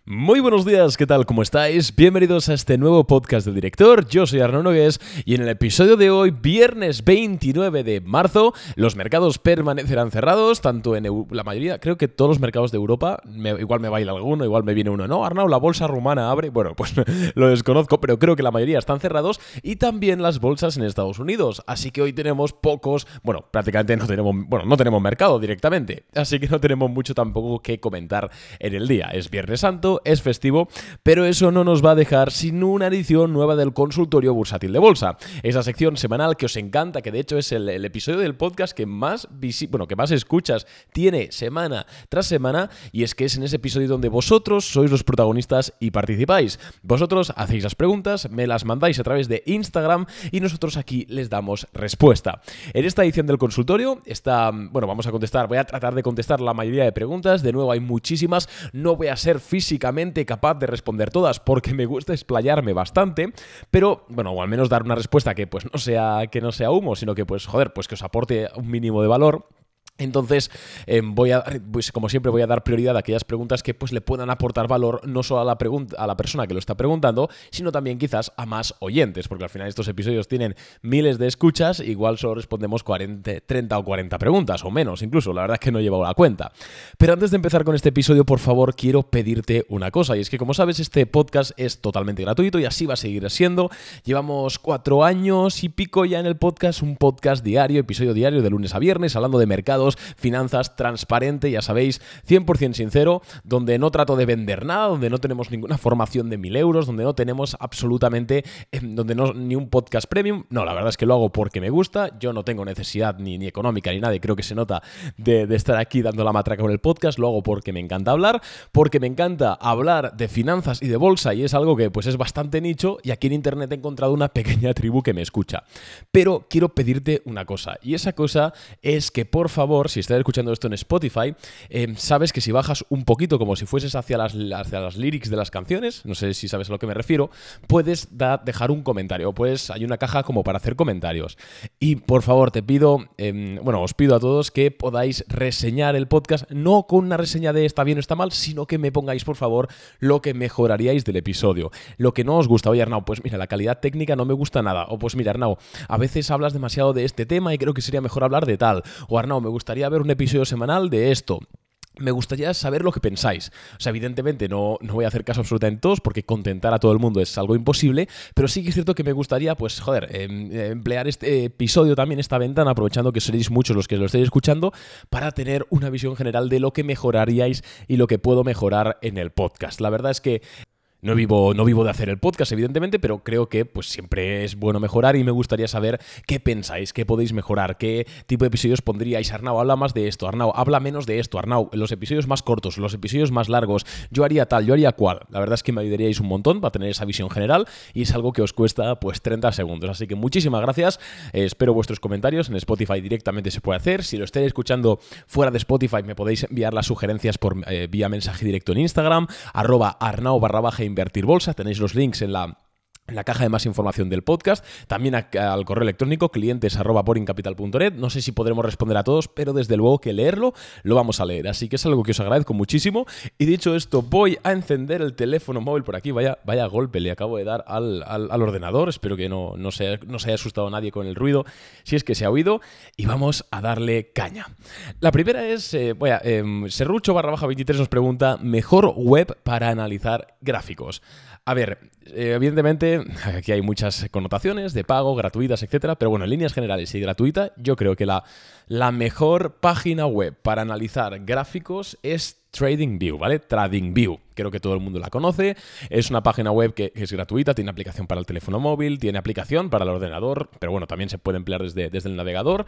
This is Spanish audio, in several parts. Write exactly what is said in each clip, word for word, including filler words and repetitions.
Muy buenos días, ¿qué tal? ¿Cómo estáis? Bienvenidos a este nuevo podcast del director. Yo soy Arnaud Nogués y en el episodio de hoy, viernes veintinueve de marzo, los mercados permanecerán cerrados, tanto en Eu- la mayoría, creo que todos los mercados de Europa, me, igual me baila alguno, igual me viene uno, no, Arnaud, la bolsa rumana abre, bueno, pues lo desconozco, pero creo que la mayoría están cerrados y también las bolsas en Estados Unidos, así que hoy tenemos pocos, bueno, prácticamente no tenemos, bueno, no tenemos mercado directamente, así que no tenemos mucho tampoco que comentar en el día. Es Viernes Santo, es festivo, pero eso no nos va a dejar sin una edición nueva del consultorio bursátil de bolsa. Esa sección semanal que os encanta, que de hecho es el, el episodio del podcast que más visi- bueno, que más escuchas tiene semana tras semana, y es que es en ese episodio donde vosotros sois los protagonistas y participáis. Vosotros hacéis las preguntas, me las mandáis a través de Instagram y nosotros aquí les damos respuesta. En esta edición del consultorio está, bueno, vamos a contestar, voy a tratar de contestar la mayoría de preguntas. De nuevo, hay muchísimas, no voy a ser físicamente capaz de responder todas porque me gusta explayarme bastante, pero bueno, o al menos dar una respuesta que pues no sea que no sea humo, sino que pues joder, pues que os aporte un mínimo de valor. Entonces, eh, voy a, pues como siempre voy a dar prioridad a aquellas preguntas que pues le puedan aportar valor no solo a la, pregunta, a la persona que lo está preguntando, sino también quizás a más oyentes, porque al final estos episodios tienen miles de escuchas, igual solo respondemos cuarenta, treinta o cuarenta preguntas, o menos incluso, la verdad es que no he llevado la cuenta. Pero antes de empezar con este episodio, por favor, quiero pedirte una cosa, y es que como sabes, este podcast es totalmente gratuito y así va a seguir siendo. Llevamos cuatro años y pico ya en el podcast, un podcast diario, episodio diario de lunes a viernes, hablando de mercado, finanzas, transparente, ya sabéis, cien por ciento sincero, donde no trato de vender nada, donde no tenemos ninguna formación de mil euros, donde no tenemos absolutamente, eh, donde no ni un podcast premium. No, la verdad es que lo hago porque me gusta, yo no tengo necesidad ni, ni económica ni nada, y creo que se nota de, de estar aquí dando la matraca con el podcast. Lo hago porque me encanta hablar, porque me encanta hablar de finanzas y de bolsa, y es algo que pues es bastante nicho, y aquí en internet he encontrado una pequeña tribu que me escucha. Pero quiero pedirte una cosa, y esa cosa es que por favor, si estás escuchando esto en Spotify, eh, sabes que si bajas un poquito como si fueses hacia las, hacia las lyrics de las canciones, no sé si sabes a lo que me refiero, puedes da, dejar un comentario, pues hay una caja como para hacer comentarios. Y por favor te pido, eh, bueno, os pido a todos que podáis reseñar el podcast, no con una reseña de está bien o está mal, sino que me pongáis por favor lo que mejoraríais del episodio, lo que no os gusta. Oye, Arnau, pues mira, la calidad técnica no me gusta nada, o pues mira, Arnau, a veces hablas demasiado de este tema y creo que sería mejor hablar de tal, o Arnau, me gusta gustaría ver un episodio semanal de esto. Me gustaría saber lo que pensáis. O sea, evidentemente no, no voy a hacer caso absolutamente a todos porque contentar a todo el mundo es algo imposible, pero sí que es cierto que me gustaría, pues, joder, eh, emplear este episodio también, esta ventana, aprovechando que seréis muchos los que lo estéis escuchando, para tener una visión general de lo que mejoraríais y lo que puedo mejorar en el podcast. La verdad es que No vivo, no vivo de hacer el podcast, evidentemente, pero creo que pues siempre es bueno mejorar y me gustaría saber qué pensáis, qué podéis mejorar, qué tipo de episodios pondríais. Arnau, habla más de esto, Arnau, habla menos de esto, Arnau, los episodios más cortos, los episodios más largos, yo haría tal, yo haría cual. La verdad es que me ayudaríais un montón para tener esa visión general y es algo que os cuesta pues treinta segundos. Así que muchísimas gracias, eh, espero vuestros comentarios. En Spotify directamente se puede hacer. Si lo estáis escuchando fuera de Spotify me podéis enviar las sugerencias por eh, vía mensaje directo en Instagram, arroba arnau barra baja invertir bolsa. Tenéis los links en la en la caja de más información del podcast, también a, al correo electrónico clientes arroba boringcapital punto net. No sé si podremos responder a todos, pero desde luego que leerlo lo vamos a leer, así que es algo que os agradezco muchísimo. Y dicho esto, voy a encender el teléfono móvil por aquí. Vaya, vaya golpe le acabo de dar al, al, al ordenador, espero que no, no, se, no se haya asustado nadie con el ruido, si es que se ha oído, y vamos a darle caña. La primera es, eh, vaya, eh, Serrucho barra baja veintitrés nos pregunta, mejor web para analizar gráficos. A ver, eh, evidentemente aquí hay muchas connotaciones de pago, gratuitas, etcétera, pero bueno, en líneas generales y gratuita, yo creo que la, la mejor página web para analizar gráficos es TradingView, ¿vale? TradingView, creo que todo el mundo la conoce, es una página web que, que es gratuita, tiene aplicación para el teléfono móvil, tiene aplicación para el ordenador, pero bueno, también se puede emplear desde, desde el navegador.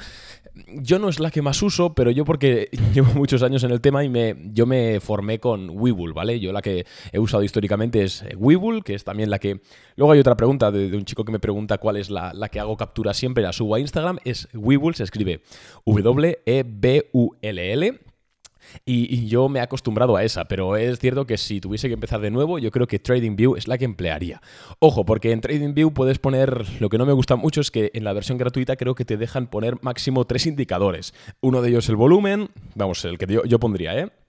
Yo no es la que más uso, pero yo porque llevo muchos años en el tema y me, yo me formé con Webull, ¿vale? Yo la que he usado históricamente es Webull, que es también la que... Luego hay otra pregunta de, de un chico que me pregunta cuál es la, la que hago captura siempre, la subo a Instagram, es Webull, se escribe W E B U L L. Y, y yo me he acostumbrado a esa, pero es cierto que si tuviese que empezar de nuevo, yo creo que TradingView es la que emplearía. Ojo, porque en TradingView puedes poner, lo que no me gusta mucho es que en la versión gratuita creo que te dejan poner máximo tres indicadores. Uno de ellos el volumen, vamos, el que yo, yo pondría, ¿eh?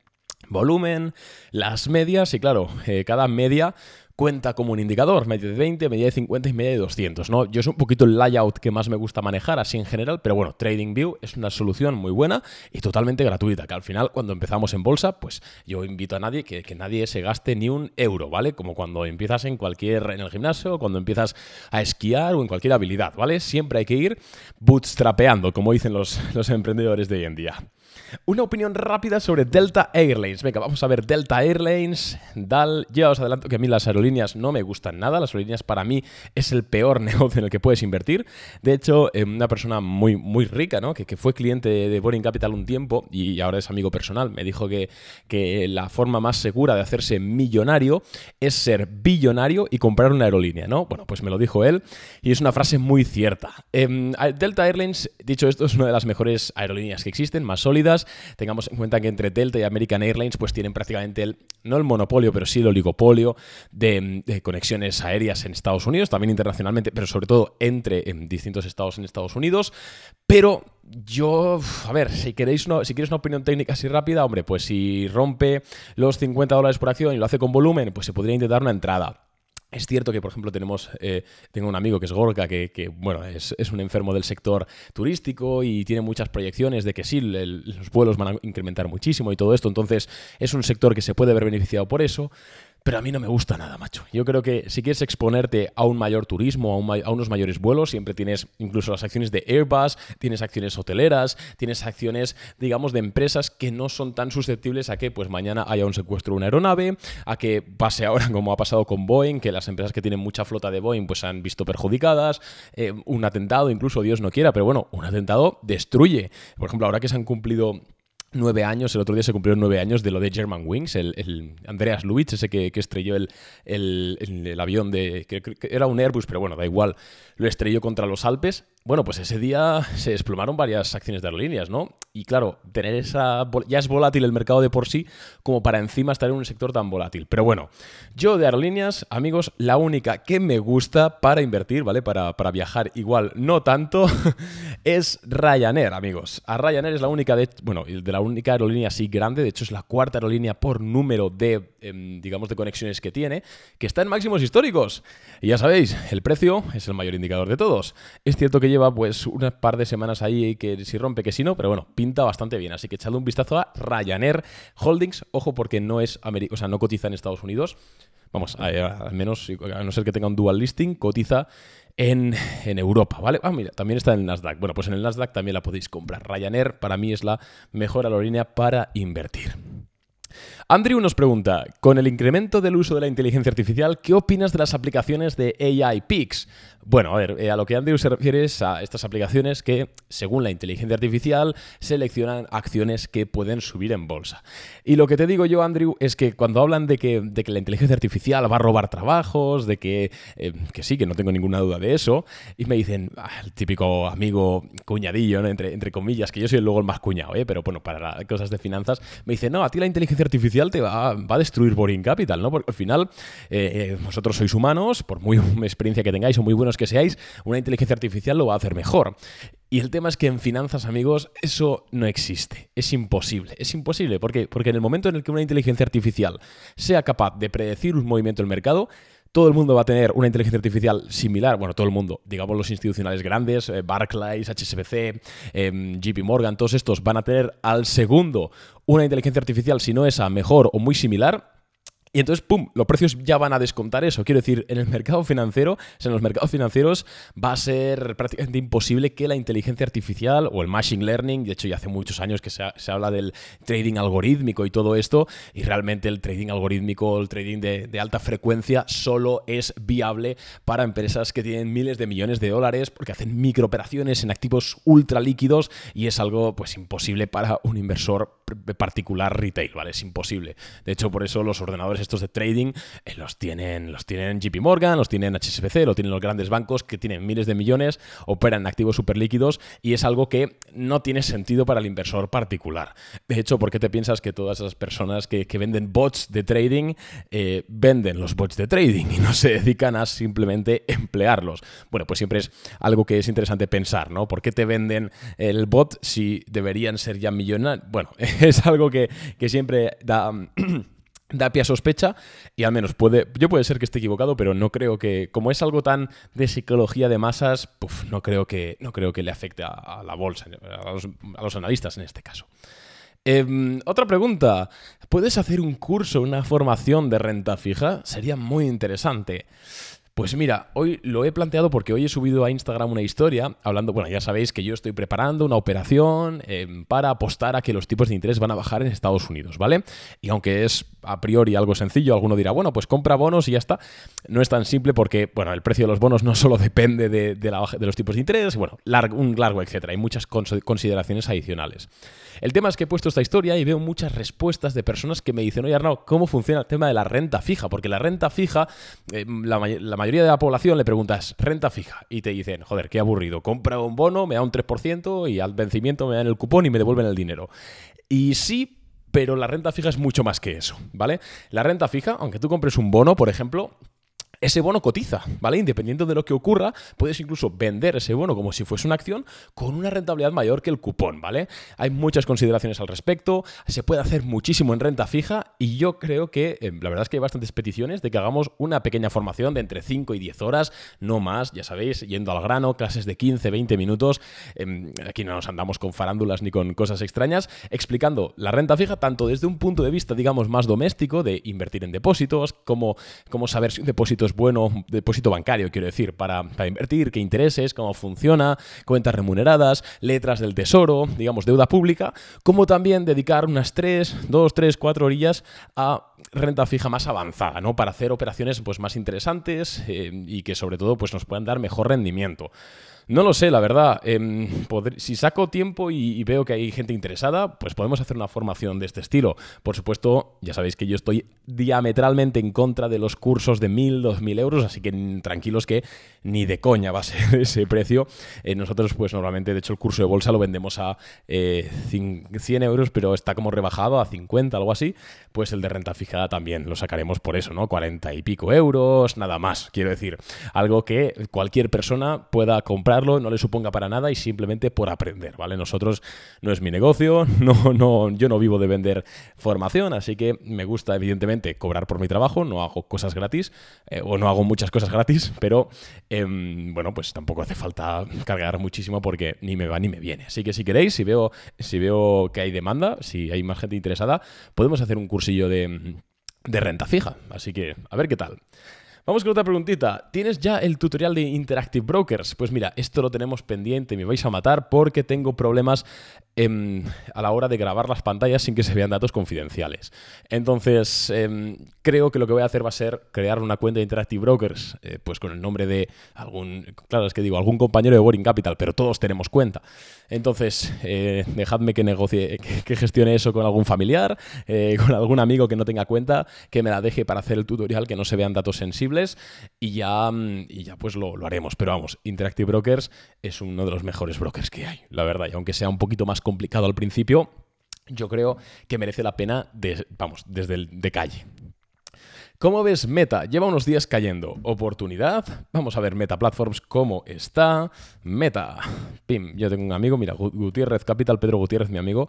volumen, las medias y claro, eh, cada media cuenta como un indicador, media de veinte, media de cincuenta y media de doscientos, ¿no? Yo es un poquito el layout que más me gusta manejar así en general, pero bueno, TradingView es una solución muy buena y totalmente gratuita, que al final cuando empezamos en bolsa, pues yo invito a nadie que, que nadie se gaste ni un euro, ¿vale? Como cuando empiezas en cualquier, en el gimnasio, cuando empiezas a esquiar o en cualquier habilidad, ¿vale? Siempre hay que ir bootstrapeando, como dicen los, los emprendedores de hoy en día. Una opinión rápida sobre Delta Airlines. Venga, vamos a ver Delta Airlines. D A L, ya os adelanto que a mí las aerolíneas no me gustan nada. Las aerolíneas para mí es el peor negocio en el que puedes invertir. De hecho, eh, una persona muy, muy rica, ¿no? que, que fue cliente de Boring Capital un tiempo y ahora es amigo personal, me dijo que, que la forma más segura de hacerse millonario es ser billonario y comprar una aerolínea, ¿no? Bueno, pues me lo dijo él y es una frase muy cierta. Eh, Delta Airlines, dicho esto, es una de las mejores aerolíneas que existen, más sólidas. Tengamos en cuenta que entre Delta y American Airlines pues tienen prácticamente el, no el monopolio, pero sí el oligopolio de, de conexiones aéreas en Estados Unidos, también internacionalmente, pero sobre todo entre en distintos estados en Estados Unidos. Pero yo, a ver, si queréis una, si quieres una opinión técnica así rápida, hombre, pues si rompe los cincuenta dólares por acción y lo hace con volumen, pues se podría intentar una entrada. Es cierto que, por ejemplo, tenemos eh, tengo un amigo que es Gorka, que, que bueno, es, es un enfermo del sector turístico y tiene muchas proyecciones de que sí, el, los vuelos van a incrementar muchísimo y todo esto. Entonces, es un sector que se puede ver beneficiado por eso. Pero a mí no me gusta nada, macho. Yo creo que si quieres exponerte a un mayor turismo, a, un, a unos mayores vuelos, siempre tienes incluso las acciones de Airbus, tienes acciones hoteleras, tienes acciones, digamos, de empresas que no son tan susceptibles a que pues mañana haya un secuestro de una aeronave, a que pase ahora como ha pasado con Boeing, que las empresas que tienen mucha flota de Boeing pues se han visto perjudicadas, eh, un atentado, incluso Dios no quiera, pero bueno, un atentado destruye. Por ejemplo, ahora que se han cumplido Nueve años, el otro día se cumplieron nueve años de lo de Germanwings, el, el Andreas Lubitz, ese que, que estrelló el, el, el, el avión de... Que, que era un Airbus, pero bueno, da igual, lo estrelló contra los Alpes. Bueno, pues ese día se desplomaron varias acciones de aerolíneas, ¿no? Y claro, tener esa... Ya es volátil el mercado de por sí, como para encima estar en un sector tan volátil. Pero bueno, yo de aerolíneas, amigos, la única que me gusta para invertir, ¿vale? Para, para viajar igual, no tanto, es Ryanair, amigos. A Ryanair es la única de... Bueno, de la única aerolínea así grande, de hecho es la cuarta aerolínea por número de, eh, digamos, de conexiones que tiene, que está en máximos históricos. Y ya sabéis, el precio es el mayor indicador de todos. Es cierto que lleva pues unas par de semanas ahí que si rompe, que si no, pero bueno, pinta bastante bien. Así que echadle un vistazo a Ryanair Holdings. Ojo, porque no es Ameri- o sea, no cotiza en Estados Unidos. Vamos, a, a, al menos, a no ser que tenga un dual listing, cotiza en, en Europa, ¿vale? Ah, mira, también está en el Nasdaq. Bueno, pues en el Nasdaq también la podéis comprar. Ryanair para mí es la mejor aerolínea para invertir. Andrew nos pregunta, con el incremento del uso de la inteligencia artificial, ¿qué opinas de las aplicaciones de A I Picks? Bueno, a ver, eh, a lo que Andrew se refiere es a estas aplicaciones que, según la inteligencia artificial, seleccionan acciones que pueden subir en bolsa. Y lo que te digo yo, Andrew, es que cuando hablan de que, de que la inteligencia artificial va a robar trabajos, de que, eh, que sí, que no tengo ninguna duda de eso, y me dicen, ah, el típico amigo cuñadillo, ¿no? entre, entre comillas, que yo soy luego el más cuñado, ¿eh? Pero bueno, para cosas de finanzas, me dicen, no, a ti la inteligencia artificial te va, va a destruir Boring Capital, ¿no? Porque al final, eh, vosotros sois humanos, por muy experiencia que tengáis o muy buenos que seáis, una inteligencia artificial lo va a hacer mejor. Y el tema es que en finanzas, amigos, eso no existe. Es imposible. Es imposible. ¿Por qué? Porque en el momento en el que una inteligencia artificial sea capaz de predecir un movimiento del mercado, todo el mundo va a tener una inteligencia artificial similar. Bueno, todo el mundo, digamos los institucionales grandes, eh, Barclays, H S B C, eh, J P Morgan, todos estos van a tener al segundo una inteligencia artificial, si no esa, mejor o muy similar. Y entonces, pum, los precios ya van a descontar eso. Quiero decir, en el mercado financiero, o sea, en los mercados financieros va a ser prácticamente imposible que la inteligencia artificial o el machine learning, de hecho ya hace muchos años que se, ha, se habla del trading algorítmico y todo esto, y realmente el trading algorítmico, el trading de, de alta frecuencia solo es viable para empresas que tienen miles de millones de dólares porque hacen microoperaciones en activos ultra líquidos y es algo pues imposible para un inversor particular retail, ¿vale? Es imposible. De hecho, por eso los ordenadores fondos estos de trading eh, los tienen, los tienen J P Morgan, los tienen H S B C, lo tienen los grandes bancos que tienen miles de millones, operan en activos súper líquidos y es algo que no tiene sentido para el inversor particular. De hecho, ¿por qué te piensas que todas esas personas que, que venden bots de trading eh, venden los bots de trading y no se dedican a simplemente emplearlos? Bueno, pues siempre es algo que es interesante pensar, ¿no? ¿Por qué te venden el bot si deberían ser ya millonarios? Bueno, es algo que, que siempre da... da pie a sospecha y al menos puede, yo puede ser que esté equivocado, pero no creo que, como es algo tan de psicología de masas, puf, no creo que, no creo que le afecte a, a la bolsa, a los, a los analistas en este caso. Eh, otra pregunta, ¿puedes hacer un curso, una formación de renta fija? Sería muy interesante. Pues mira, hoy lo he planteado porque hoy he subido a Instagram una historia hablando, bueno, ya sabéis que yo estoy preparando una operación eh, para apostar a que los tipos de interés van a bajar en Estados Unidos, ¿vale? Y aunque es a priori algo sencillo, alguno dirá, bueno, pues compra bonos y ya está. No es tan simple porque, bueno, el precio de los bonos no solo depende de, de, la, de los tipos de interés, bueno, largo, un largo etcétera. Hay muchas consideraciones adicionales. El tema es que he puesto esta historia y veo muchas respuestas de personas que me dicen, oye Arnau, ¿cómo funciona el tema de la renta fija? Porque la renta fija, eh, la, la mayoría de la población le preguntas, renta fija, y te dicen, joder, qué aburrido, compra un bono, me da un tres por ciento y al vencimiento me dan el cupón y me devuelven el dinero. Y sí, pero la renta fija es mucho más que eso, ¿vale? La renta fija, aunque tú compres un bono, por ejemplo, ese bono cotiza, ¿vale? Independiente de lo que ocurra, puedes incluso vender ese bono como si fuese una acción con una rentabilidad mayor que el cupón, ¿vale? Hay muchas consideraciones al respecto, se puede hacer muchísimo en renta fija y yo creo que, eh, la verdad es que hay bastantes peticiones de que hagamos una pequeña formación de entre cinco y diez horas, no más, ya sabéis, yendo al grano, clases de quince, veinte minutos, eh, aquí no nos andamos con farándulas ni con cosas extrañas, explicando la renta fija tanto desde un punto de vista, digamos, más doméstico, de invertir en depósitos, cómo, cómo saber si un depósito es bueno, depósito bancario, quiero decir, para, para invertir, qué intereses, cómo funciona, cuentas remuneradas, letras del tesoro, digamos, deuda pública, como también dedicar unas tres, dos, tres, cuatro orillas a renta fija más avanzada, ¿no? Para hacer operaciones pues, más interesantes eh, y que sobre todo pues, nos puedan dar mejor rendimiento. No lo sé, la verdad. Eh, poder, si saco tiempo y, y veo que hay gente interesada, pues podemos hacer una formación de este estilo. Por supuesto, ya sabéis que yo estoy diametralmente en contra de los cursos de mil, dos mil euros, así que tranquilos que ni de coña va a ser ese precio. Eh, nosotros, pues normalmente, de hecho, el curso de bolsa lo vendemos a eh, cien euros, pero está como rebajado a cincuenta, algo así. Pues el de renta fijada también lo sacaremos por eso, ¿no? cuarenta y pico euros, nada más. Quiero decir, algo que cualquier persona pueda comprar, no le suponga para nada y simplemente por aprender, ¿vale? Nosotros no es mi negocio, no, no, yo no vivo de vender formación, así que me gusta evidentemente cobrar por mi trabajo, no hago cosas gratis eh, o no hago muchas cosas gratis, pero eh, bueno, pues tampoco hace falta cargar muchísimo porque ni me va ni me viene. Así que si queréis, si veo, si veo que hay demanda, si hay más gente interesada, podemos hacer un cursillo de, de renta fija, así que a ver qué tal. Vamos con otra preguntita. ¿Tienes ya el tutorial de Interactive Brokers? Pues mira, esto lo tenemos pendiente, me vais a matar porque tengo problemas eh, a la hora de grabar las pantallas sin que se vean datos confidenciales. Entonces, eh, creo que lo que voy a hacer va a ser crear una cuenta de Interactive Brokers, eh, pues con el nombre de algún, claro, es que digo, algún compañero de Boring Capital, pero todos tenemos cuenta. Entonces, eh, dejadme que negocie, que, que gestione eso con algún familiar, eh, con algún amigo que no tenga cuenta, que me la deje para hacer el tutorial, que no se vean datos sensibles y ya, y ya pues lo, lo haremos. Pero vamos, Interactive Brokers es uno de los mejores brokers que hay, la verdad. Y aunque sea un poquito más complicado al principio, yo creo que merece la pena, de, vamos, desde el de calle. ¿Cómo ves Meta? Lleva unos días cayendo. ¿Oportunidad? Vamos a ver Meta Platforms cómo está. Meta. Pim, yo tengo un amigo, mira, Gutiérrez Capital, Pedro Gutiérrez, mi amigo.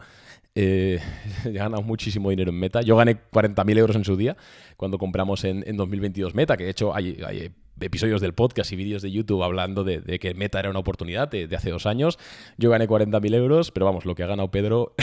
Eh, he ganado muchísimo dinero en Meta. Yo gané cuarenta mil euros en su día cuando compramos en, en dos mil veintidós Meta, que de hecho hay, hay episodios del podcast y vídeos de YouTube hablando de, de que Meta era una oportunidad de, de hace dos años. Yo gané cuarenta mil euros, pero vamos, lo que ha ganado Pedro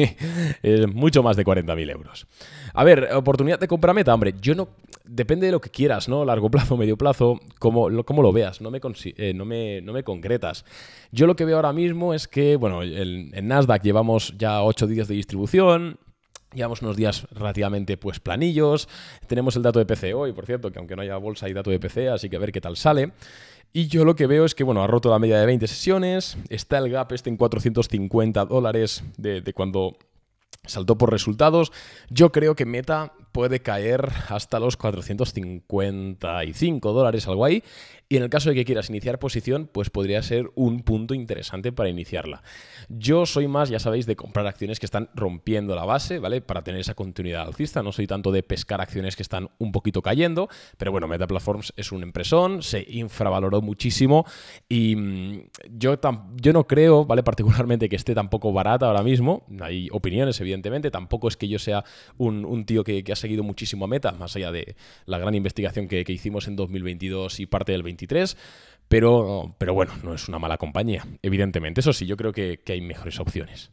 es mucho más de cuarenta mil euros. A ver, oportunidad de compra Meta, hombre, yo no... Depende de lo que quieras, ¿no? Largo plazo, medio plazo, como lo, como lo veas, no me, eh, no, me, no me concretas. Yo lo que veo ahora mismo es que, bueno, el, en Nasdaq llevamos ya ocho días de distribución. Llevamos unos días relativamente pues planillos, tenemos el dato de P C hoy, por cierto, que aunque no haya bolsa hay dato de P C, así que a ver qué tal sale. Y yo lo que veo es que, bueno, ha roto la media de veinte sesiones, está el gap este en cuatrocientos cincuenta dólares de, de cuando saltó por resultados. Yo creo que Meta puede caer hasta los cuatrocientos cincuenta y cinco dólares, algo ahí. Y en el caso de que quieras iniciar posición, pues podría ser un punto interesante para iniciarla. Yo soy más, ya sabéis, de comprar acciones que están rompiendo la base, ¿vale? Para tener esa continuidad alcista. No soy tanto de pescar acciones que están un poquito cayendo, pero bueno, Meta Platforms es un empresón, se infravaloró muchísimo y mmm, yo, tam- yo no creo, ¿vale? Particularmente que esté tampoco barata ahora mismo. Hay opiniones, evidentemente. Tampoco es que yo sea un, un tío que, que ha seguido muchísimo a Meta, más allá de la gran investigación que, que hicimos en dos mil veintidós y parte del veintitrés. Pero, pero bueno, no es una mala compañía, evidentemente. Eso sí, yo creo que, que hay mejores opciones.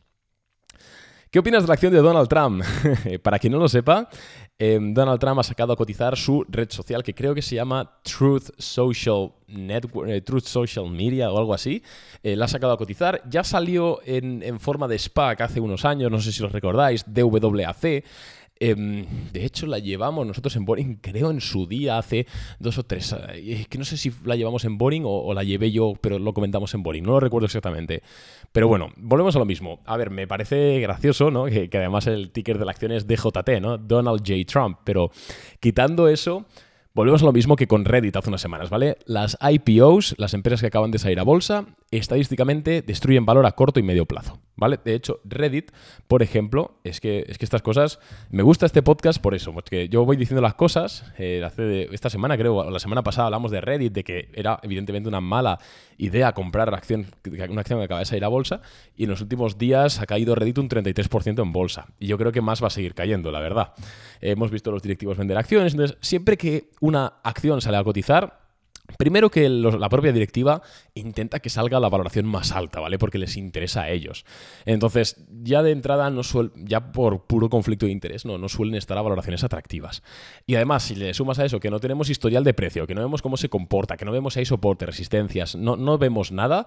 ¿Qué opinas de la acción de Donald Trump? Para quien no lo sepa, eh, Donald Trump ha sacado a cotizar su red social que creo que se llama Truth Social Network, eh, Truth Social Media o algo así. Eh, la ha sacado a cotizar. Ya salió en, en forma de SPAC hace unos años, no sé si lo recordáis, D W A C. Eh, de hecho, la llevamos nosotros en Boring, creo en su día, hace dos o tres. Es que no sé si la llevamos en Boring o, o la llevé yo, pero lo comentamos en Boring. No lo recuerdo exactamente. Pero bueno, volvemos a lo mismo. A ver, me parece gracioso, ¿no? Que, que además el ticker de la acción es D J T, ¿no? Donald J. Trump. Pero quitando eso, volvemos a lo mismo que con Reddit hace unas semanas, ¿vale? Las I P Os, las empresas que acaban de salir a bolsa, estadísticamente destruyen valor a corto y medio plazo, ¿vale? De hecho, Reddit, por ejemplo, es que, es que estas cosas... Me gusta este podcast por eso, porque yo voy diciendo las cosas. Eh, hace de, esta semana, creo, o la semana pasada hablamos de Reddit, de que era evidentemente una mala idea comprar acción, una acción que acaba de salir a bolsa, y en los últimos días ha caído Reddit un treinta y tres por ciento en bolsa. Y yo creo que más va a seguir cayendo, la verdad. Eh, hemos visto a los directivos vender acciones, entonces siempre que una acción sale a cotizar, primero que los, la propia directiva intenta que salga la valoración más alta, ¿vale? Porque les interesa a ellos. Entonces, ya de entrada, no suel, ya por puro conflicto de interés, no, no suelen estar a valoraciones atractivas. Y además, si le sumas a eso que no tenemos historial de precio, que no vemos cómo se comporta, que no vemos si hay soporte, resistencias, no, no vemos nada,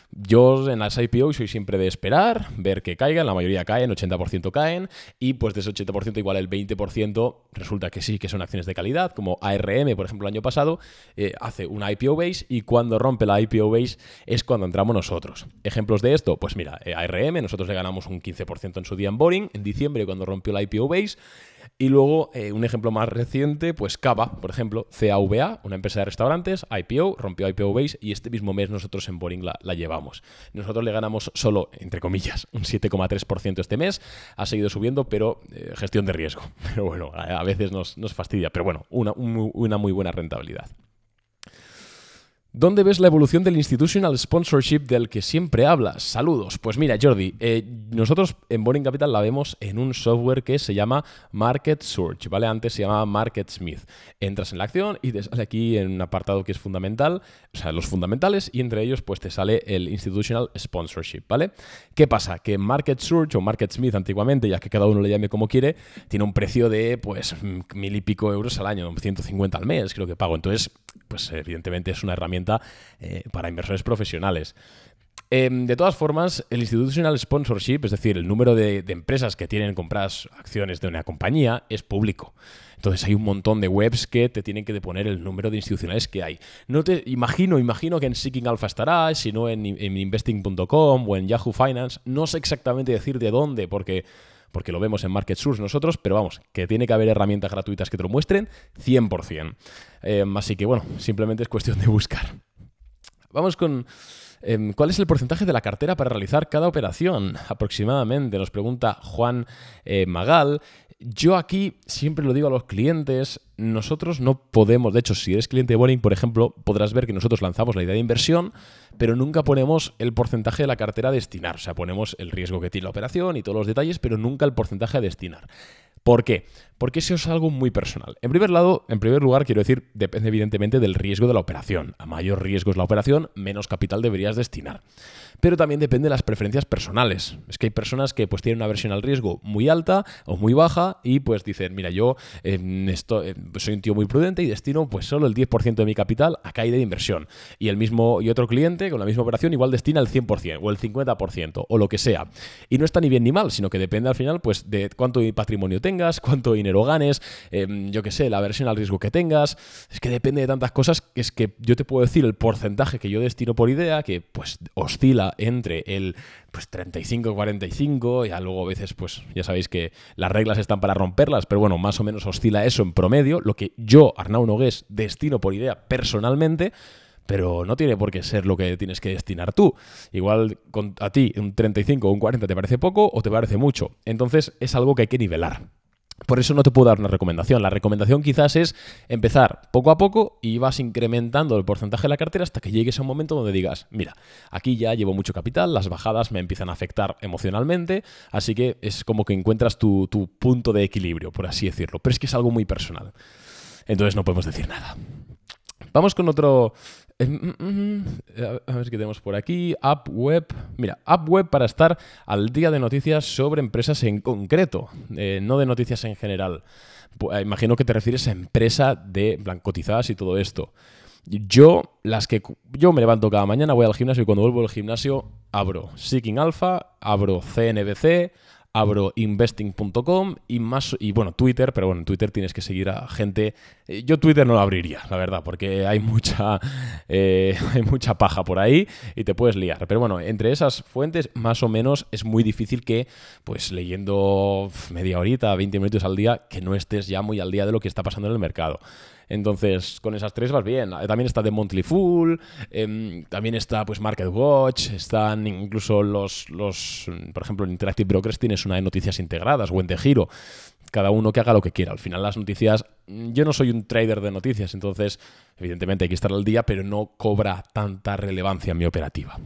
yo en las I P O soy siempre de esperar, ver que caigan, la mayoría caen, ochenta por ciento caen, y pues de ese ochenta por ciento igual el veinte por ciento resulta que sí, que son acciones de calidad, como A R M, por ejemplo, el año pasado, eh, hace una I P O base y cuando rompe la I P O base es cuando entramos nosotros. Ejemplos de esto, pues mira, A R M, nosotros le ganamos un quince por ciento en su día en Boring, en diciembre cuando rompió la I P O base, y luego eh, un ejemplo más reciente, pues Cava, por ejemplo, C A V A, una empresa de restaurantes, I P O, rompió I P O base y este mismo mes nosotros en Boring la, la llevamos. Nosotros le ganamos solo, entre comillas, un siete coma tres por ciento este mes, ha seguido subiendo, pero eh, gestión de riesgo. Pero bueno, a, a veces nos, nos fastidia, pero bueno, una, un, una muy buena rentabilidad. ¿Dónde ves la evolución del institutional sponsorship del que siempre hablas? Saludos. Pues mira, Jordi, eh, nosotros en Boring Capital la vemos en un software que se llama Market Search, ¿vale? Antes se llamaba Market Smith. Entras en la acción y te sale aquí en un apartado que es fundamental, o sea, los fundamentales, y entre ellos pues te sale el institutional sponsorship, ¿vale? ¿Qué pasa? Que Market Search o Market Smith antiguamente, ya que cada uno le llame como quiere, tiene un precio de pues mil y pico euros al año, ciento cincuenta al mes creo que pago. Entonces, pues evidentemente es una herramienta Eh, para inversores profesionales. Eh, de todas formas, el institutional sponsorship, es decir, el número de, de empresas que tienen compradas acciones de una compañía, es público. Entonces hay un montón de webs que te tienen que poner el número de institucionales que hay. No te imagino, imagino que en Seeking Alpha estará, si no en, en investing punto com o en Yahoo Finance. No sé exactamente decir de dónde, porque... porque lo vemos en Market Source nosotros, pero vamos, que tiene que haber herramientas gratuitas que te lo muestren cien por ciento. Eh, así que bueno, simplemente es cuestión de buscar. Vamos con... Eh, ¿Cuál es el porcentaje de la cartera para realizar cada operación? Aproximadamente, nos pregunta Juan eh, Magal. Yo aquí siempre lo digo a los clientes, nosotros no podemos, de hecho, si eres cliente de Boring, por ejemplo, podrás ver que nosotros lanzamos la idea de inversión, pero nunca ponemos el porcentaje de la cartera a destinar. O sea, ponemos el riesgo que tiene la operación y todos los detalles, pero nunca el porcentaje a destinar. ¿Por qué? Porque eso es algo muy personal. En primer lado, en primer lugar, quiero decir, depende evidentemente del riesgo de la operación. A mayor riesgo es la operación, menos capital deberías destinar. Pero también depende de las preferencias personales. Es que hay personas que pues tienen una aversión al riesgo muy alta o muy baja y pues dicen, mira, yo eh, esto, eh, soy un tío muy prudente y destino pues solo el diez por ciento de mi capital a caída de inversión. Y el mismo y otro cliente con la misma operación igual destina el cien por ciento o el cincuenta por ciento o lo que sea. Y no está ni bien ni mal, sino que depende al final pues de cuánto patrimonio tengas, cuánto dinero dinero ganes, eh, yo qué sé, la aversión al riesgo que tengas. Es que depende de tantas cosas que es que yo te puedo decir el porcentaje que yo destino por idea, que pues oscila entre el pues treinta y cinco cuarenta y cinco, ya luego a veces pues ya sabéis que las reglas están para romperlas, pero bueno, más o menos oscila eso en promedio, lo que yo, Arnau Nogués, destino por idea personalmente. Pero no tiene por qué ser lo que tienes que destinar tú. Igual con, a ti un treinta y cinco o un cuarenta te parece poco o te parece mucho. Entonces es algo que hay que nivelar. Por eso no te puedo dar una recomendación. La recomendación quizás es empezar poco a poco y vas incrementando el porcentaje de la cartera hasta que llegues a un momento donde digas, mira, aquí ya llevo mucho capital, las bajadas me empiezan a afectar emocionalmente, así que es como que encuentras tu, tu punto de equilibrio, por así decirlo. Pero es que es algo muy personal. Entonces no podemos decir nada. Vamos con otro... A ver qué tenemos por aquí. App web. Mira, app web para estar al día de noticias sobre empresas en concreto, eh, no de noticias en general. Pues, imagino que te refieres a empresa de plan, cotizadas y todo esto. Yo, las que yo me levanto cada mañana, voy al gimnasio y cuando vuelvo al gimnasio abro Seeking Alpha, abro C N B C, abro investing punto com y más y bueno, Twitter, pero bueno, en Twitter tienes que seguir a gente. Yo Twitter no lo abriría, la verdad, porque hay mucha eh, hay mucha paja por ahí y te puedes liar. Pero bueno, entre esas fuentes, más o menos, es muy difícil que, pues leyendo media horita, veinte minutos al día, que no estés ya muy al día de lo que está pasando en el mercado. Entonces, con esas tres vas bien. También está The Monthly Fool, eh, también está pues Market Watch, están incluso los, los, por ejemplo, en Interactive Brokers tienes una de noticias integradas o en De Giro. Cada uno que haga lo que quiera. Al final las noticias, yo no soy un trader de noticias, entonces evidentemente hay que estar al día, pero no cobra tanta relevancia en mi operativa.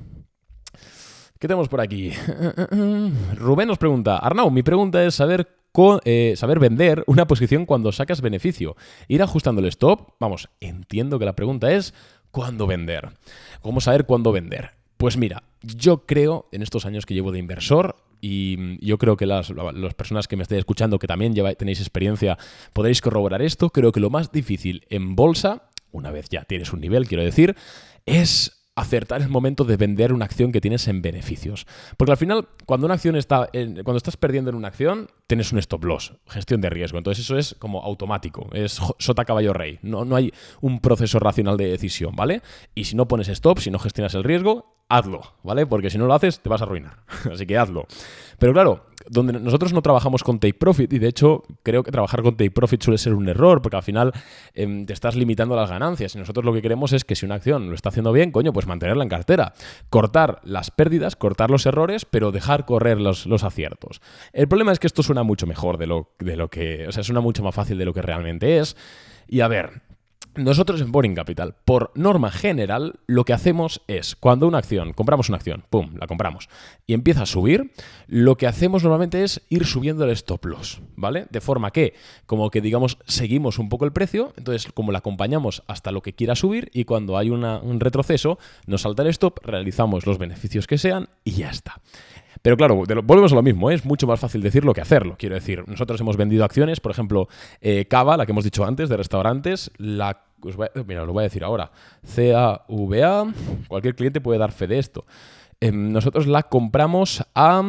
¿Qué tenemos por aquí? Rubén nos pregunta, Arnau, mi pregunta es saber Con, eh, saber vender una posición cuando sacas beneficio. Ir ajustando el stop. Vamos, entiendo que la pregunta es ¿cuándo vender? ¿Cómo saber cuándo vender? Pues mira, yo creo en estos años que llevo de inversor y yo creo que las, las personas que me estéis escuchando que también lleva, tenéis experiencia podréis corroborar esto. Creo que lo más difícil en bolsa, una vez ya tienes un nivel, quiero decir, es acertar el momento de vender una acción que tienes en beneficios. Porque al final, cuando una acción está en, cuando estás perdiendo en una acción, tienes un stop loss, gestión de riesgo. Entonces eso es como automático, es sota caballo rey. No, no hay un proceso racional de decisión, ¿vale? Y si no pones stop, si no gestionas el riesgo, hazlo, ¿vale? Porque si no lo haces, te vas a arruinar. Así que hazlo. Pero claro, donde nosotros no trabajamos con take profit, y de hecho creo que trabajar con take profit suele ser un error, porque al final eh, te estás limitando a las ganancias. Y nosotros lo que queremos es que si una acción lo está haciendo bien, coño, pues mantenerla en cartera. Cortar las pérdidas, cortar los errores, pero dejar correr los, los aciertos. El problema es que esto suena mucho mejor de lo, de lo que... O sea, suena mucho más fácil de lo que realmente es. Y a ver... Nosotros en Boring Capital, por norma general, lo que hacemos es, cuando una acción, compramos una acción, pum, la compramos, y empieza a subir, lo que hacemos normalmente es ir subiendo el stop loss, ¿vale? De forma que, como que digamos, seguimos un poco el precio, entonces como la acompañamos hasta lo que quiera subir, y cuando hay una, un retroceso, nos salta el stop, realizamos los beneficios que sean, y ya está. Pero claro, volvemos a lo mismo, ¿eh? Es mucho más fácil decirlo que hacerlo. Quiero decir, nosotros hemos vendido acciones, por ejemplo, eh, Cava, la que hemos dicho antes, de restaurantes, la, os voy a, mira, lo voy a decir ahora, C A V A, cualquier cliente puede dar fe de esto. Eh, nosotros la compramos a...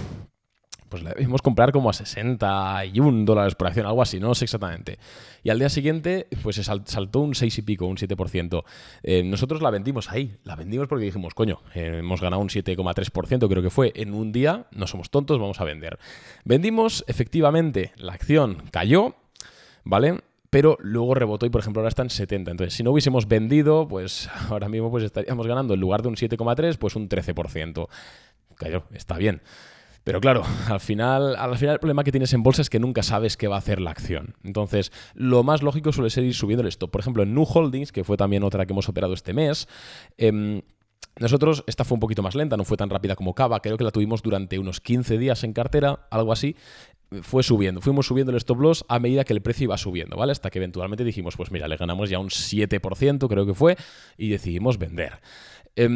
Pues la debimos comprar como a sesenta y un dólares por acción, algo así, no sé exactamente. Y al día siguiente, pues se saltó un seis y pico, un siete por ciento. Eh, nosotros la vendimos ahí, la vendimos porque dijimos, coño, eh, hemos ganado un siete coma tres por ciento, creo que fue, en un día, no somos tontos, vamos a vender. Vendimos, efectivamente, la acción cayó, ¿vale? Pero luego rebotó y, por ejemplo, ahora está en setenta. Entonces, si no hubiésemos vendido, pues ahora mismo pues estaríamos ganando, en lugar de un siete coma tres, pues un trece por ciento. Cayó, está bien. Pero claro, al final, al final el problema que tienes en bolsa es que nunca sabes qué va a hacer la acción. Entonces, lo más lógico suele ser ir subiendo el stop. Por ejemplo, en New Holdings, que fue también otra que hemos operado este mes, eh, nosotros, esta fue un poquito más lenta, no fue tan rápida como Cava, creo que la tuvimos durante unos quince días en cartera, algo así. Fue subiendo, fuimos subiendo el stop loss a medida que el precio iba subiendo, ¿vale? Hasta que eventualmente dijimos, pues mira, le ganamos ya un siete por ciento, creo que fue, y decidimos vender. Eh,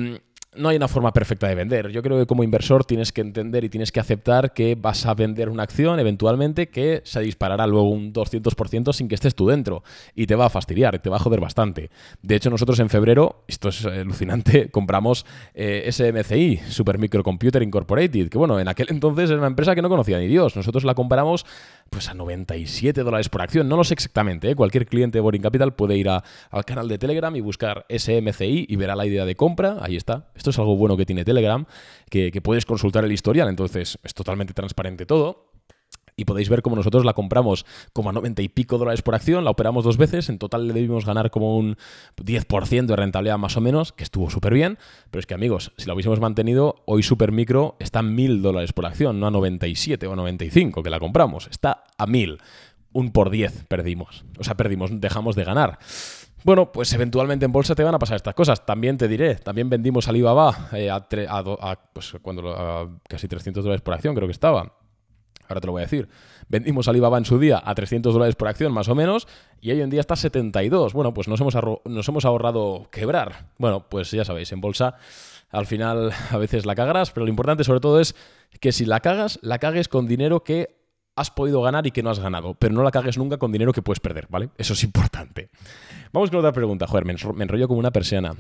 no hay una forma perfecta de vender. Yo creo que como inversor tienes que entender y tienes que aceptar que vas a vender una acción eventualmente que se disparará luego un doscientos por ciento sin que estés tú dentro y te va a fastidiar, te va a joder bastante. De hecho, nosotros en febrero, esto es alucinante, compramos eh, S M C I, Super Microcomputer Incorporated, que bueno, en aquel entonces era una empresa que no conocía ni Dios. Nosotros la compramos pues a noventa y siete dólares por acción. No lo sé exactamente, ¿eh? Cualquier cliente de Boring Capital puede ir a, al canal de Telegram y buscar S M C I y verá la idea de compra. Ahí está. Esto es algo bueno que tiene Telegram, que, que puedes consultar el historial, entonces es totalmente transparente todo. Y podéis ver cómo nosotros la compramos como a noventa y pico dólares por acción, la operamos dos veces, en total le debimos ganar como un diez por ciento de rentabilidad más o menos, que estuvo súper bien, pero es que amigos, si la hubiésemos mantenido, hoy Supermicro está a mil dólares por acción, no a noventa y siete o noventa y cinco que la compramos, está a mil, un por diez perdimos, o sea, perdimos, dejamos de ganar. Bueno, pues eventualmente en bolsa te van a pasar estas cosas. También te diré, también vendimos Alibaba eh, a, tre- a, a, pues, cuando, a casi trescientos dólares por acción, creo que estaba. Ahora te lo voy a decir. Vendimos Alibaba en su día a trescientos dólares por acción, más o menos, y hoy en día está a setenta y dos. Bueno, pues nos hemos, ahorro- nos hemos ahorrado quebrar. Bueno, pues ya sabéis, en bolsa al final a veces la cagarás, pero lo importante sobre todo es que si la cagas, la cagues con dinero que has podido ganar y que no has ganado, pero no la cagues nunca con dinero que puedes perder, ¿vale? Eso es importante. Vamos con otra pregunta. Joder, me enro- me enrollo como una persiana.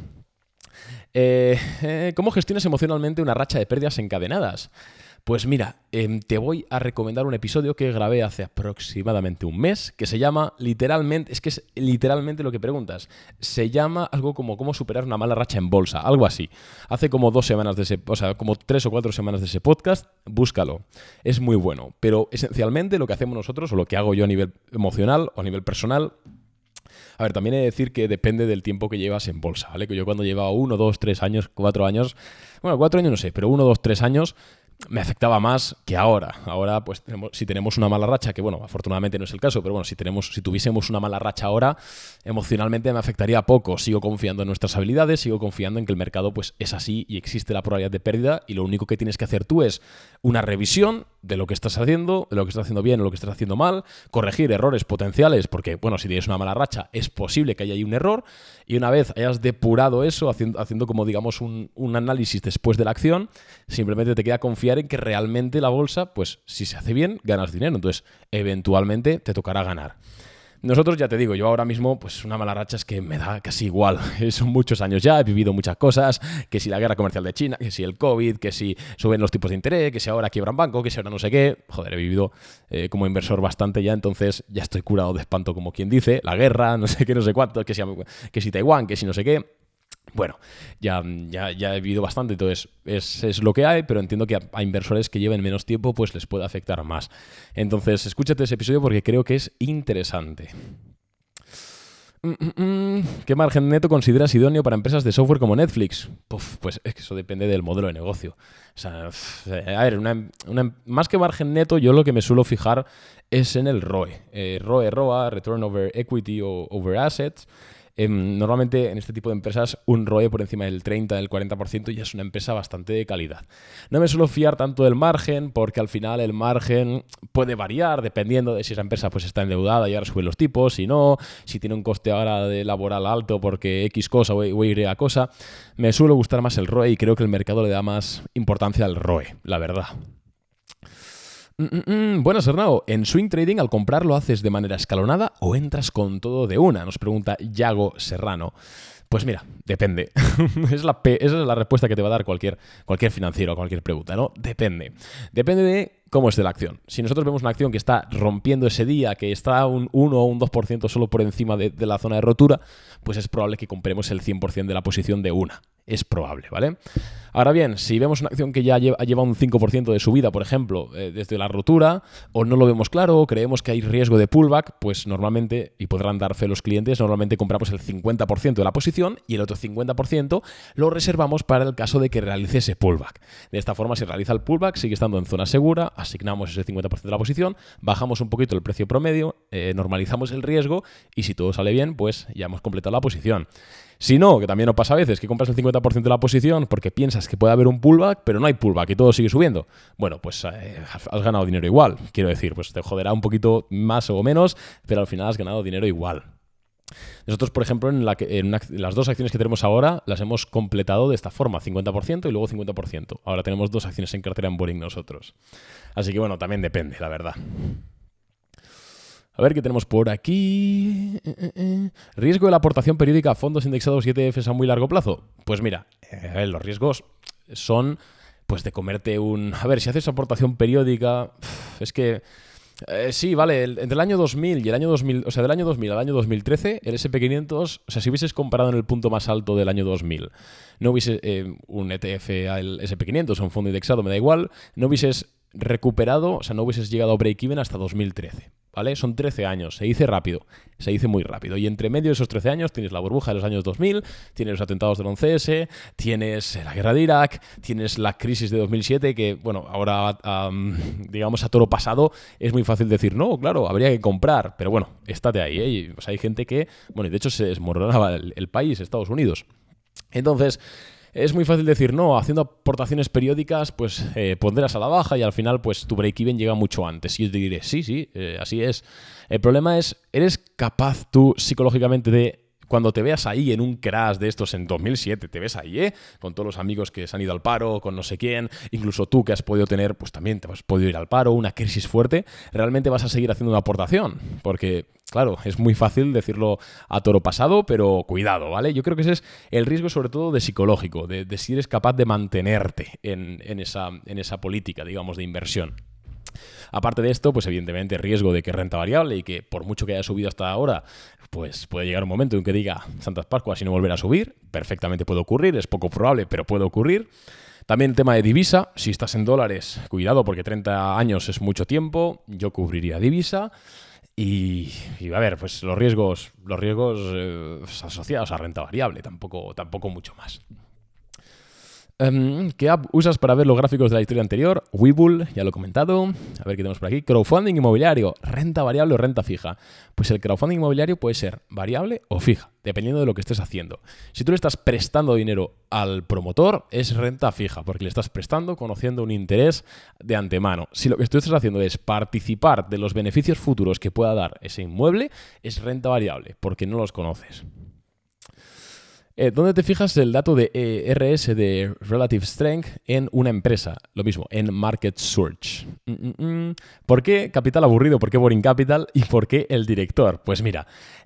Eh, eh, ¿Cómo gestionas emocionalmente una racha de pérdidas encadenadas? Pues mira, eh, te voy a recomendar un episodio que grabé hace aproximadamente un mes, que se llama literalmente, es que es literalmente lo que preguntas, se llama algo como cómo superar una mala racha en bolsa, algo así. Hace como dos semanas de ese, o sea, como tres o cuatro semanas de ese podcast, búscalo. Es muy bueno, pero esencialmente lo que hacemos nosotros, o lo que hago yo a nivel emocional o a nivel personal. A ver, también he de decir que depende del tiempo que llevas en bolsa, ¿vale? Que yo cuando llevaba uno, dos, tres años, cuatro años, bueno, cuatro años no sé, pero uno, dos, tres años me afectaba más que ahora. Ahora, pues, tenemos, si tenemos una mala racha, que bueno, afortunadamente no es el caso, pero bueno, si tenemos, si tuviésemos una mala racha ahora, emocionalmente me afectaría poco. Sigo confiando en nuestras habilidades, sigo confiando en que el mercado, pues, es así y existe la probabilidad de pérdida y lo único que tienes que hacer tú es una revisión de lo que estás haciendo, de lo que estás haciendo bien o lo que estás haciendo mal, corregir errores potenciales, porque, bueno, si tienes una mala racha, es posible que haya ahí un error, y una vez hayas depurado eso, haciendo, haciendo como, digamos, un, un análisis después de la acción, simplemente te queda confiar en que realmente la bolsa, pues, si se hace bien, ganas dinero. Entonces, eventualmente te tocará ganar. Nosotros, ya te digo, yo ahora mismo, pues una mala racha es que me da casi igual. Son muchos años ya, he vivido muchas cosas, que si la guerra comercial de China, que si el COVID, que si suben los tipos de interés, que si ahora quiebran banco, que si ahora no sé qué. Joder, he vivido eh, como inversor bastante ya, entonces ya estoy curado de espanto, como quien dice. La guerra, no sé qué, no sé cuánto, que si, que si Taiwán, que si no sé qué. Bueno, ya, ya, ya he vivido bastante, entonces es, es lo que hay, pero entiendo que a, a inversores que lleven menos tiempo pues les puede afectar más. Entonces, escúchate ese episodio porque creo que es interesante. Mm, mm, mm. ¿Qué margen neto consideras idóneo para empresas de software como Netflix? Puf, pues es que eso depende del modelo de negocio. O sea, a ver, una, una, más que margen neto, yo lo que me suelo fijar es en el R O E. Eh, R O E, R O A, Return Over Equity o Over Assets. Eh, normalmente en este tipo de empresas un R O E por encima del treinta, del cuarenta por ciento ya es una empresa bastante de calidad. No me suelo fiar tanto del margen porque al final el margen puede variar dependiendo de si esa empresa pues está endeudada y ahora suben los tipos, si no, si tiene un coste ahora de laboral alto porque X cosa o Y cosa. Me suele gustar más el R O E y creo que el mercado le da más importancia al R O E, la verdad. Mm, mm, Buenas, Hernao. ¿En swing trading al comprar lo haces de manera escalonada o entras con todo de una? Nos pregunta Yago Serrano. Pues mira, depende. es la P, esa es la respuesta que te va a dar cualquier, cualquier financiero a cualquier pregunta, ¿no? Depende. Depende de cómo esté la acción. Si nosotros vemos una acción que está rompiendo ese día, que está un uno o un dos por ciento solo por encima de, de la zona de rotura, pues es probable que compremos el cien por ciento de la posición de una. Es probable, ¿vale? Ahora bien, si vemos una acción que ya lleva, lleva un cinco por ciento de subida, por ejemplo, eh, desde la rotura, o no lo vemos claro, o creemos que hay riesgo de pullback, pues normalmente, y podrán dar fe los clientes, normalmente compramos el cincuenta por ciento de la posición y el otro cincuenta por ciento lo reservamos para el caso de que realice ese pullback. De esta forma, si realiza el pullback, sigue estando en zona segura, asignamos ese cincuenta por ciento de la posición, bajamos un poquito el precio promedio, eh, normalizamos el riesgo y si todo sale bien, pues ya hemos completado la posición. Si no, que también nos pasa a veces, que compras el cincuenta por ciento de la posición porque piensas que puede haber un pullback, pero no hay pullback y todo sigue subiendo. Bueno, pues eh, has ganado dinero igual. Quiero decir, pues te joderá un poquito más o menos, pero al final has ganado dinero igual. Nosotros, por ejemplo, en, la que, en, una, en las dos acciones que tenemos ahora las hemos completado de esta forma, cincuenta por ciento y luego cincuenta por ciento. Ahora tenemos dos acciones en cartera en Boring nosotros. Así que bueno, también depende, la verdad. A ver qué tenemos por aquí. ¿Riesgo de la aportación periódica a fondos indexados y E T Fs a muy largo plazo? Pues mira, a ver, los riesgos son pues de comerte un... A ver, si haces aportación periódica, es que... Eh, sí, vale, el, entre el año dos mil y el año dos mil, o sea, del año dos mil al año dos mil trece, el ese and pe quinientos, o sea, si hubieses comparado en el punto más alto del año dos mil, no hubiese eh, un E T F al ese and pe quinientos, un fondo indexado, me da igual, no hubieses recuperado, o sea, no hubieses llegado a break-even hasta dos mil trece, ¿vale? Son trece años, se dice rápido, se dice muy rápido. Y entre medio de esos trece años tienes la burbuja de los años dos mil, tienes los atentados del once ese, tienes la guerra de Irak, tienes la crisis de dos mil siete, que, bueno, ahora, um, digamos, a toro pasado es muy fácil decir, no, claro, habría que comprar, pero bueno, estate ahí, ¿eh? Y, o sea, hay gente que, bueno, y de hecho se desmoronaba el, el país, Estados Unidos. Entonces... Es muy fácil decir, no, haciendo aportaciones periódicas, pues eh, pondrás a la baja y al final pues tu break-even llega mucho antes. Y yo te diré, sí, sí, eh, así es. El problema es, ¿eres capaz tú psicológicamente de, cuando te veas ahí en un crash de estos en dos mil siete, te ves ahí, ¿eh? Con todos los amigos que se han ido al paro, con no sé quién, incluso tú que has podido tener, pues también te has podido ir al paro, una crisis fuerte, realmente vas a seguir haciendo una aportación, porque... Claro, es muy fácil decirlo a toro pasado, pero cuidado, ¿vale? Yo creo que ese es el riesgo sobre todo de psicológico, de, de si eres capaz de mantenerte en, en, esa, en esa política, digamos, de inversión. Aparte de esto, pues evidentemente riesgo de que renta variable y que por mucho que haya subido hasta ahora, pues puede llegar un momento en que diga Santas Pascuas y no volver a subir. Perfectamente puede ocurrir, es poco probable, pero puede ocurrir. También el tema de divisa, si estás en dólares, cuidado porque treinta años es mucho tiempo, yo cubriría divisa. Y, y a ver, pues los riesgos, los riesgos eh, asociados a renta variable, tampoco, tampoco mucho más. Um, ¿Qué app usas para ver los gráficos de la historia anterior? Webull, ya lo he comentado. A ver qué tenemos por aquí. Crowdfunding inmobiliario, renta variable o renta fija. Pues el crowdfunding inmobiliario puede ser variable o fija, dependiendo de lo que estés haciendo. Si tú le estás prestando dinero al promotor, es renta fija, porque le estás prestando conociendo un interés de antemano. Si lo que tú estás haciendo es participar de los beneficios futuros que pueda dar ese inmueble, es renta variable, porque no los conoces. Eh, ¿Dónde te fijas el dato de eh, R S de Relative Strength en una empresa? Lo mismo, en Market Search. Mm, mm, mm. ¿Por qué capital aburrido? ¿Por qué Boring Capital? ¿Y por qué el director? Pues mira,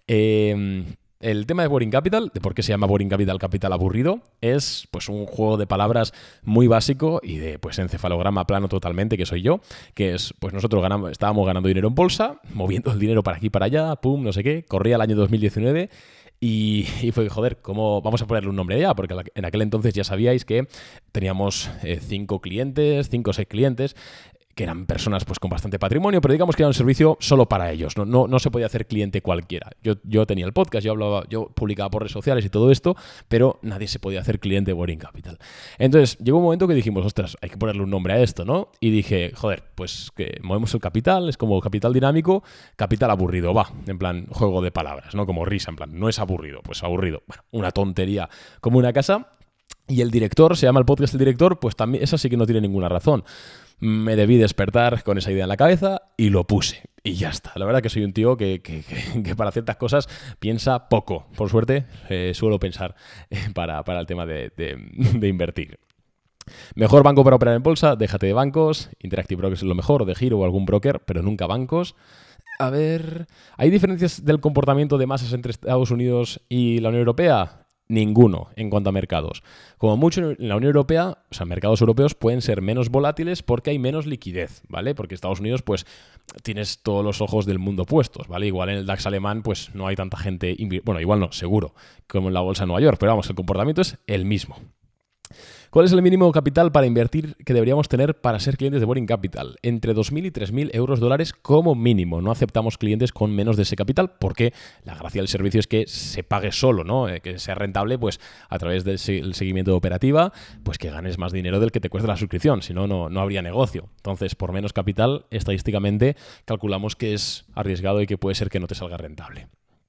eh, el tema de Boring Capital, de por qué se llama Boring Capital capital aburrido, es pues un juego de palabras muy básico y de pues encefalograma plano totalmente, que soy yo, que es, pues nosotros ganamos, estábamos ganando dinero en bolsa, moviendo el dinero para aquí y para allá, pum, no sé qué, corría el año dos mil diecinueve. Y, y fue, joder, ¿cómo vamos a ponerle un nombre ya? Porque en aquel entonces ya sabíais que teníamos eh, cinco clientes, cinco o seis clientes, que eran personas pues con bastante patrimonio, pero digamos que era un servicio solo para ellos, no, no, no se podía hacer cliente cualquiera. Yo, yo tenía el podcast, yo hablaba, yo publicaba por redes sociales y todo esto, pero nadie se podía hacer cliente de Boring Capital. Entonces llegó un momento que dijimos, ostras, hay que ponerle un nombre a esto, ¿no? Y dije, joder, pues que movemos el capital, es como capital dinámico, capital aburrido, va, en plan juego de palabras, ¿no? Como risa, en plan, no es aburrido, pues aburrido. Bueno, una tontería como una casa. Y el director, se llama el podcast El Director, pues también, esa sí que no tiene ninguna razón. Me debí despertar con esa idea en la cabeza y lo puse. Y ya está. La verdad que soy un tío que, que, que, que para ciertas cosas piensa poco. Por suerte, eh, suelo pensar eh, para, para el tema de, de, de invertir. Mejor banco para operar en bolsa, déjate de bancos. Interactive Brokers es lo mejor, de Giro o algún broker, pero nunca bancos. A ver, ¿hay diferencias del comportamiento de masas entre Estados Unidos y la Unión Europea? Ninguno en cuanto a mercados. Como mucho en la Unión Europea, o sea, mercados europeos pueden ser menos volátiles porque hay menos liquidez, ¿vale? Porque Estados Unidos, pues, tienes todos los ojos del mundo puestos, ¿vale? Igual en el DAX alemán, pues, no hay tanta gente... Inv- bueno, igual no, seguro, como en la bolsa de Nueva York, pero vamos, el comportamiento es el mismo. ¿Cuál es el mínimo capital para invertir que deberíamos tener para ser clientes de Boring Capital? Entre dos mil y tres mil euros dólares como mínimo. No aceptamos clientes con menos de ese capital porque la gracia del servicio es que se pague solo, ¿no? Eh, que sea rentable pues a través del seguimiento de operativa, pues que ganes más dinero del que te cuesta la suscripción. Si no, no, no habría negocio. Entonces, por menos capital, estadísticamente calculamos que es arriesgado y que puede ser que no te salga rentable.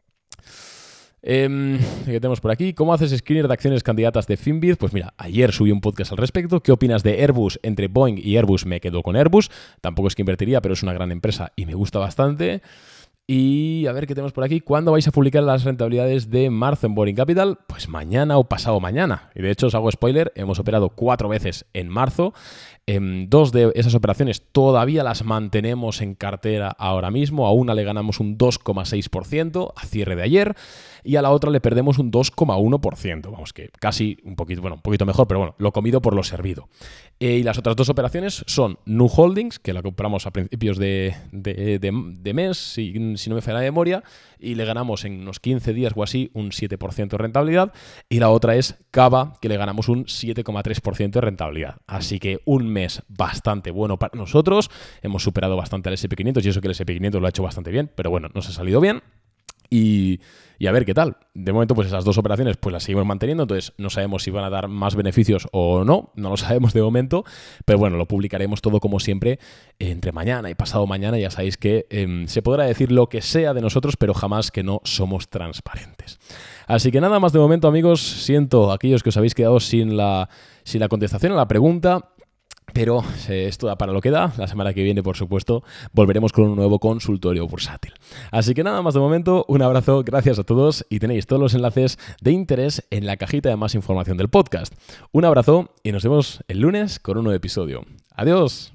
Eh, ¿Qué tenemos por aquí? ¿Cómo haces screener de acciones candidatas de Finbid? Pues mira, ayer subí un podcast al respecto. ¿Qué opinas de Airbus? Entre Boeing y Airbus me quedo con Airbus. Tampoco es que invertiría, pero es una gran empresa y me gusta bastante. Y a ver qué tenemos por aquí. ¿Cuándo vais a publicar las rentabilidades de marzo en Boring Capital? Pues mañana o pasado mañana. Y de hecho os hago spoiler, hemos operado cuatro veces en marzo. Eh, dos de esas operaciones todavía las mantenemos en cartera ahora mismo. A una le ganamos un dos coma seis por ciento a cierre de ayer y a la otra le perdemos un dos coma uno por ciento. Vamos, que casi un poquito, bueno, un poquito mejor, pero bueno, lo comido por lo servido. Eh, y las otras dos operaciones son Nu Holdings, que la compramos a principios de, de, de, de mes, si, si no me falla la memoria, y le ganamos en unos quince días o así un siete por ciento de rentabilidad. Y la otra es Cava, que le ganamos un siete coma tres por ciento de rentabilidad. Así que un mes bastante bueno para nosotros. Hemos superado bastante al ese and pe quinientos y eso que el ese and pe quinientos lo ha hecho bastante bien, pero bueno, nos ha salido bien. Y, y a ver qué tal. De momento, pues esas dos operaciones pues las seguimos manteniendo, entonces no sabemos si van a dar más beneficios o no, no lo sabemos de momento, pero bueno, lo publicaremos todo como siempre entre mañana y pasado mañana. Ya sabéis que eh, se podrá decir lo que sea de nosotros, pero jamás que no somos transparentes. Así que nada más de momento, amigos. Siento a aquellos que os habéis quedado sin la, sin la contestación a la pregunta. Pero eh, esto da para lo que da. La semana que viene, por supuesto, volveremos con un nuevo consultorio bursátil. Así que nada más de momento, un abrazo, gracias a todos y tenéis todos los enlaces de interés en la cajita de más información del podcast. Un abrazo y nos vemos el lunes con un nuevo episodio. ¡Adiós!